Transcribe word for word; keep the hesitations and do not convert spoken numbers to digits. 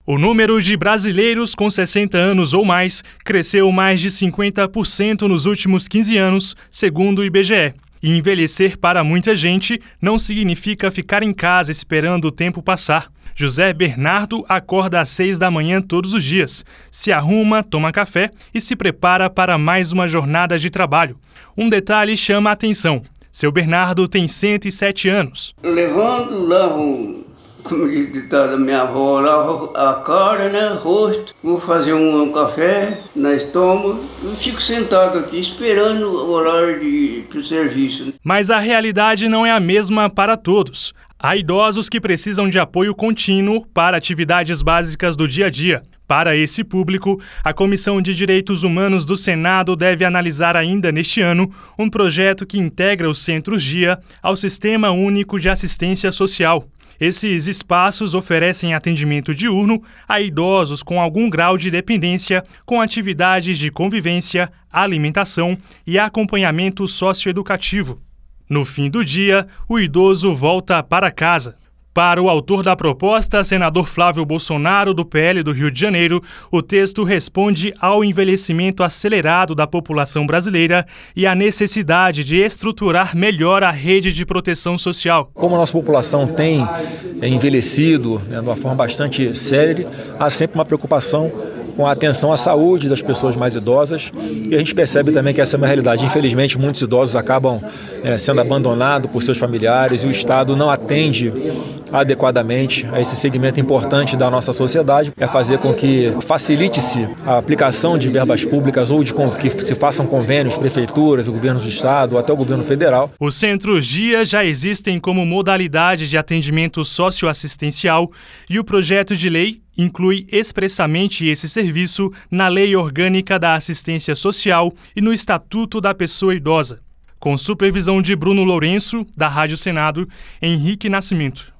O número de brasileiros com sessenta anos ou mais cresceu mais de cinquenta por cento nos últimos quinze anos, segundo o I B G E. E envelhecer para muita gente não significa ficar em casa esperando o tempo passar. José Bernardo acorda às seis da manhã todos os dias, se arruma, toma café e se prepara para mais uma jornada de trabalho. Um detalhe chama a atenção. Seu Bernardo tem cento e sete anos. Levanto, lavo, como diz o ditado da minha avó, lavo a cara, né, rosto, vou fazer um café na estômago e fico sentado aqui esperando o horário de, para o serviço. Mas a realidade não é a mesma para todos. Há idosos que precisam de apoio contínuo para atividades básicas do dia a dia. Para esse público, a Comissão de Direitos Humanos do Senado deve analisar ainda neste ano um projeto que integra os centros-dia ao Sistema Único de Assistência Social. Esses espaços oferecem atendimento diurno a idosos com algum grau de dependência, com atividades de convivência, alimentação e acompanhamento socioeducativo. No fim do dia, o idoso volta para casa. Para o autor da proposta, senador Flávio Bolsonaro, do P L do Rio de Janeiro, o texto responde ao envelhecimento acelerado da população brasileira e à necessidade de estruturar melhor a rede de proteção social. Como a nossa população tem envelhecido, né, de uma forma bastante séria, há sempre uma preocupação com a atenção à saúde das pessoas mais idosas, e a gente percebe também que essa é uma realidade. Infelizmente, muitos idosos acabam é, sendo abandonados por seus familiares e o Estado não atende adequadamente a esse segmento importante da nossa sociedade. É fazer com que facilite-se a aplicação de verbas públicas ou de que se façam convênios, prefeituras, o governo do Estado ou até o governo federal. Os centros-dia já existem como modalidade de atendimento socioassistencial e o projeto de lei inclui expressamente esse serviço na Lei Orgânica da Assistência Social e no Estatuto da Pessoa Idosa. Com supervisão de Bruno Lourenço, da Rádio Senado, Henrique Nascimento.